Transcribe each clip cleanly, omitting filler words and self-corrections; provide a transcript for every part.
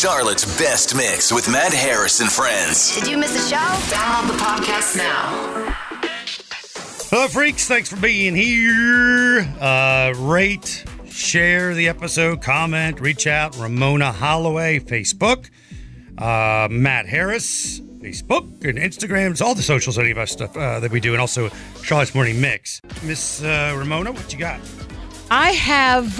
Charlotte's best mix with Matt Harris and friends. Did you miss a show? Download the podcast now. Hello, freaks. Thanks for being here. Rate, share the episode, comment, reach out. Ramona Holloway, Facebook. Matt Harris, Facebook and Instagrams, all the social media stuff that we do, and also Charlotte's Morning Mix. Miss Ramona, what you got? I have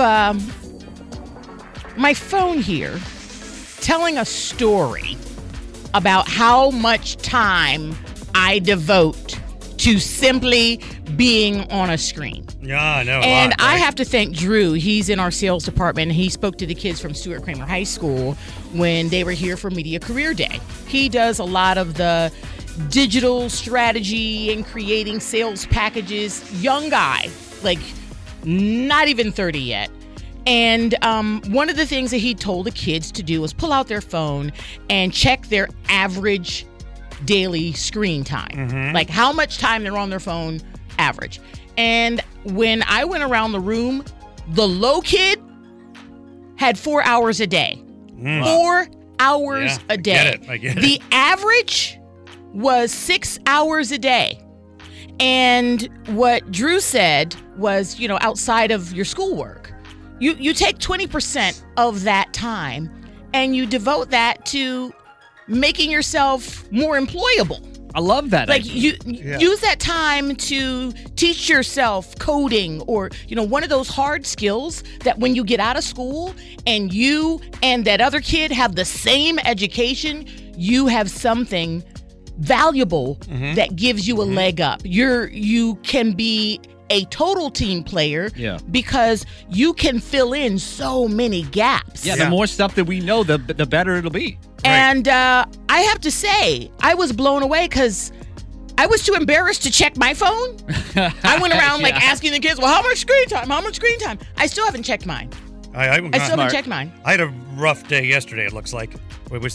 my phone here telling a story about how much time I devote to simply being on a screen. Yeah, I know. And I have to thank Drew. He's in our sales department. He spoke to the kids from Stuart Kramer High School when they were here for Media Career Day. He does a lot of the digital strategy and creating sales packages. Young guy, like not even 30 yet. And one of the things that he told the kids to do was pull out their phone and check their average daily screen time. Like how much time they're on their phone average. And when I went around the room, the low kid had 4 hours a day. 4 hours a day. I get it. The average was 6 hours a day. And what Drew said was, you know, outside of your schoolwork, you take 20% of that time and you devote that to making yourself more employable. I love that. Like use that time to teach yourself coding or, you know, one of those hard skills that when you get out of school and you and that other kid have the same education, you have something valuable that gives you a leg up. You can be a total team player because you can fill in so many gaps. Yeah, the more stuff that we know, the better it'll be. And I have to say, I was blown away because I was too embarrassed to check my phone. I went around like asking the kids, well, how much screen time? How much screen time? I still haven't checked mine. I still haven't checked mine. I had a rough day yesterday, it looks like. Let's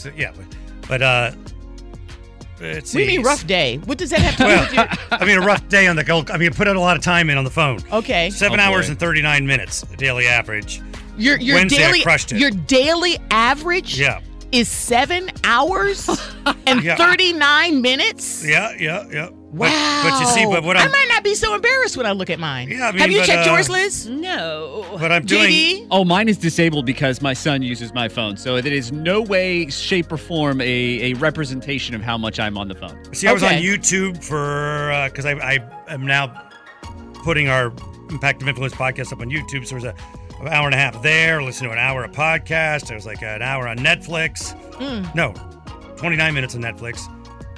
see. What do you mean rough day? What does that have to do with your... I mean, a rough day on the go. I mean, put a lot of time in on the phone. Okay. 7 hours and 39 minutes, daily average. Your Wednesday, daily, I crushed it. Your daily average is 7 hours and 39 minutes? Yeah. Wow. But you see, I might not be so embarrassed when I look at mine. Yeah, I mean, have you checked yours, Liz? No. But I'm doing... JD? Oh, mine is disabled because my son uses my phone. So it is no way, shape, or form a representation of how much I'm on the phone. See, I was on YouTube for... Because I am now putting our Impact of Influence podcast up on YouTube. So there's an hour and a half there. Listen to an hour of podcast. There was like an hour on Netflix. No, 29 minutes on Netflix.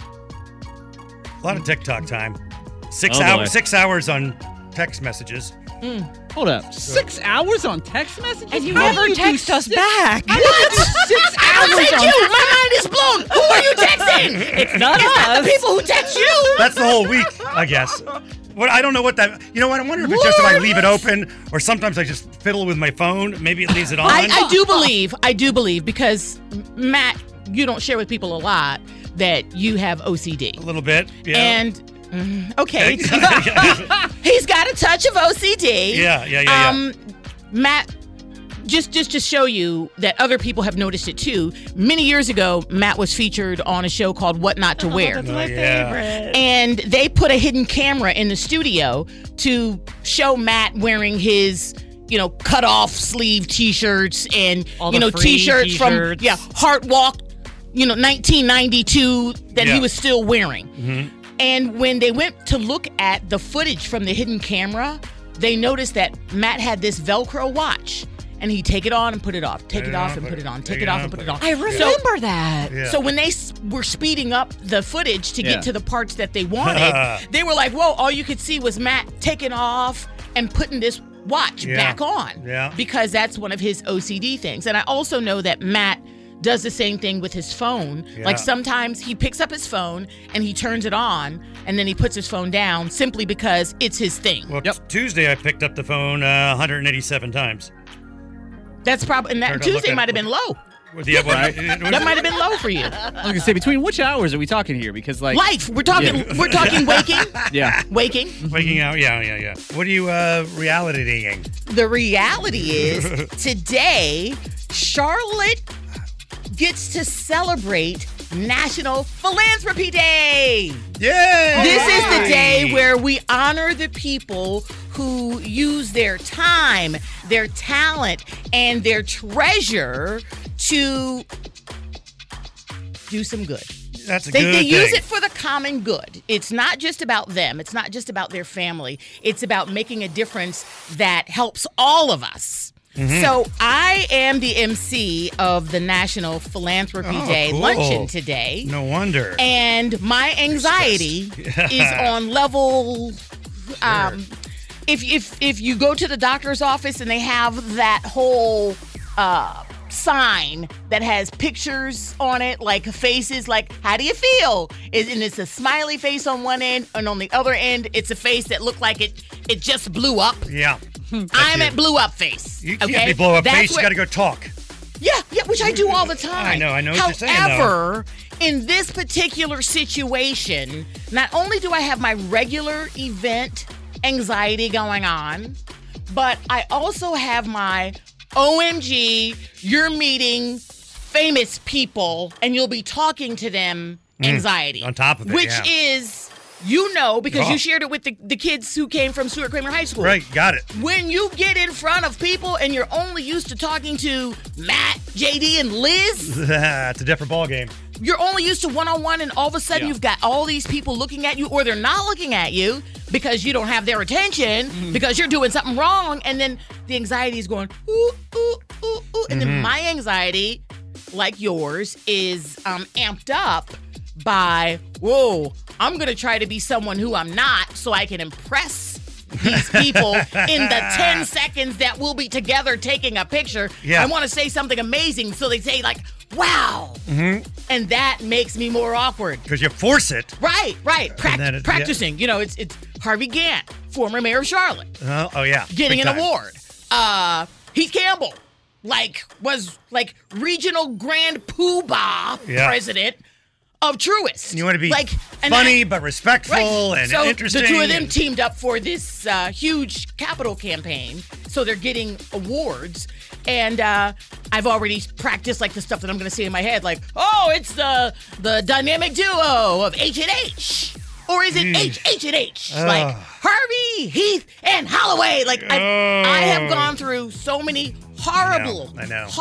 A lot of TikTok time. 6 hours on text messages. Hold up. 6 hours on text messages? And you never text us back. How do you do 6 hours Thank on you. My mind is blown. Who are you texting? It's not It's not us. the people who text you. That's the whole week, I guess. What I don't know what that... You know what? I wonder if it's just if I leave it open or sometimes I just fiddle with my phone. Maybe it leaves it on. I do believe because, Matt, you don't share with people a lot that you have OCD. A little bit, yeah. And, okay. He's got a touch of OCD. Yeah. Matt, just to show you that other people have noticed it too, many years ago, Matt was featured on a show called What Not to Wear. That's my favorite. And they put a hidden camera in the studio to show Matt wearing his, cut off sleeve t-shirts and, t-shirts from Heart Walk, 1992 that he was still wearing. Mm-hmm. And when they went to look at the footage from the hidden camera, they noticed that Matt had this Velcro watch. And he'd take it on and put it off, take it off and put it on, take it off and put it on. I remember that. Yeah. So when they were speeding up the footage to get to the parts that they wanted, they were like, whoa, all you could see was Matt taking off and putting this watch back on. Yeah. Because that's one of his OCD things. And I also know that Matt does the same thing with his phone. Yeah. Like sometimes he picks up his phone and he turns it on and then he puts his phone down simply because it's his thing. Well, Tuesday I picked up the phone 187 times. That's probably, and that Tuesday might have been low. That might have been low for you. I was gonna say, between which hours are we talking here? Because life. We're talking waking. Yeah. Waking. Waking out. Yeah. What are you reality-ing? The reality is today, Charlotte gets to celebrate National Philanthropy Day. Yay! This is the day where we honor the people who use their time, their talent, and their treasure to do some good. That's a good thing. They use it for the common good. It's not just about them. It's not just about their family. It's about making a difference that helps all of us. Mm-hmm. So I am the MC of the National Philanthropy Day luncheon today. No wonder. And my anxiety is on level. If you go to the doctor's office and they have that whole sign that has pictures on it, like faces, like, how do you feel? And it's a smiley face on one end, and on the other end, it's a face that looked like it just blew up. Yeah. I'm at blew up face. You can't be blow up face. You got to go talk. Yeah, which I do all the time. I know what you're saying, However, in this particular situation, not only do I have my regular event anxiety going on, but I also have my OMG, you're meeting famous people and you'll be talking to them anxiety. On top of it, which is, because you shared it with the kids who came from Stuart Cramer High School. Right, got it. When you get in front of people and you're only used to talking to Matt, JD, and Liz. It's a different ballgame. You're only used to one-on-one, and all of a sudden you've got all these people looking at you, or they're not looking at you because you don't have their attention, because you're doing something wrong, and then the anxiety is going, ooh, ooh, ooh, ooh. And then my anxiety, like yours, is amped up by, whoa, I'm going to try to be someone who I'm not so I can impress these people in the 10 seconds that we'll be together taking a picture. Yeah. I want to say something amazing, so they say, like, wow. And that makes me more awkward. Because you force it. Right. Practicing. You know, it's Harvey Gantt, former mayor of Charlotte. Oh yeah. Getting Big an time. award. Heath Campbell, was regional grand poobah president of Truist. And you want to be and funny but respectful and so interesting. The two of them teamed up for this huge capital campaign. So they're getting awards. And I've already practiced the stuff that I'm going to say in my head, it's the dynamic duo of H&H. Or is it H&H? Harvey, Heath, and Holloway. I have gone through so many horrible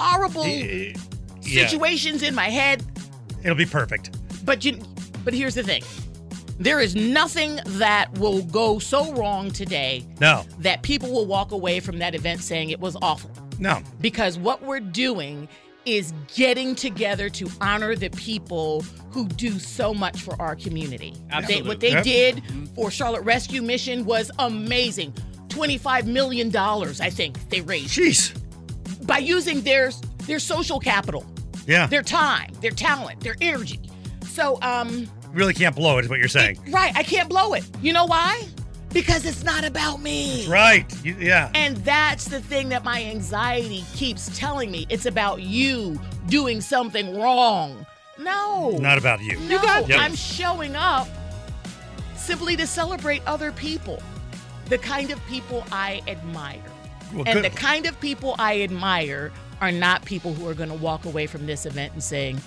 situations in my head. It'll be perfect. But here's the thing. There is nothing that will go so wrong today that people will walk away from that event saying it was awful. No. Because what we're doing is getting together to honor the people who do so much for our community. Absolutely. What they did for Charlotte Rescue Mission was amazing. $25 million, I think, they raised. Jeez. By using their social capital. Yeah. Their time, their talent, their energy. So, really can't blow it, is what you're saying. Right, I can't blow it. You know why? Because it's not about me. Right, yeah. And that's the thing that my anxiety keeps telling me. It's about you doing something wrong. No. Not about you. No, I'm showing up simply to celebrate other people. The kind of people I admire. Well, and the kind of people I admire are not people who are going to walk away from this event and saying,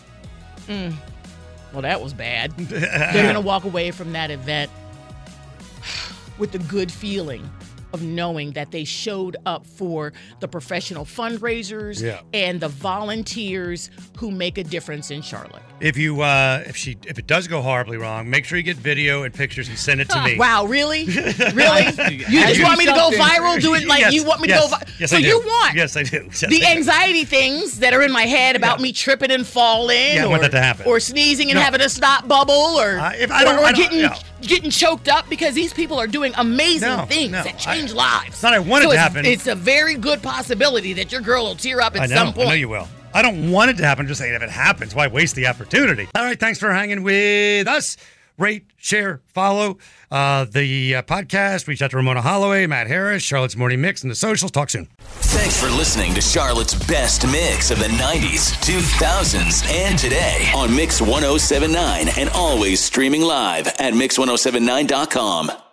well, that was bad. They're going to walk away from that event with the good feeling of knowing that they showed up for the professional fundraisers and the volunteers who make a difference in Charlotte. If it does go horribly wrong, make sure you get video and pictures and send it to me. Wow, really? Really? You just want me to go viral? Do it like you want me to go viral? Yes, so I do. you want Yes, I do. Yes, the anxiety things that are in my head about me tripping and falling, I want that to happen. or sneezing and having a snot bubble, or getting choked up, because these people are doing amazing things that change lives. It's not I want it to happen. It's a very good possibility that your girl will tear up at some point. I know you will. I don't want it to happen. Just saying, if it happens, why waste the opportunity? All right, thanks for hanging with us. Rate, share, follow the podcast. Reach out to Ramona Holloway, Matt Harris, Charlotte's Morning Mix, and the socials. Talk soon. Thanks for listening to Charlotte's best mix of the 90s, 2000s, and today on Mix 1079, and always streaming live at Mix1079.com.